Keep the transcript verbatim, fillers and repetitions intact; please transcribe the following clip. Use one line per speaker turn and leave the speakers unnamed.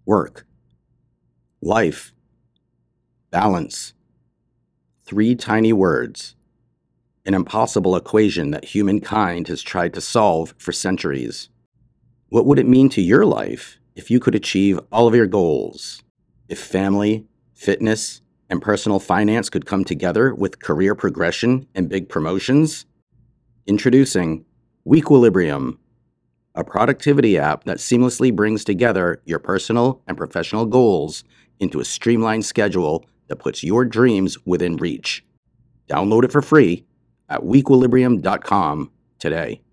work, life, balance. Three tiny words. An impossible equation that humankind has tried to solve for centuries. What would it mean to your life if you could achieve all of your goals? If family, fitness, and personal finance could come together with career progression and big promotions? Introducing Weequilibrium, a productivity app that seamlessly brings together your personal and professional goals into a streamlined schedule that puts your dreams within reach. Download it for free at weequilibrium dot com today.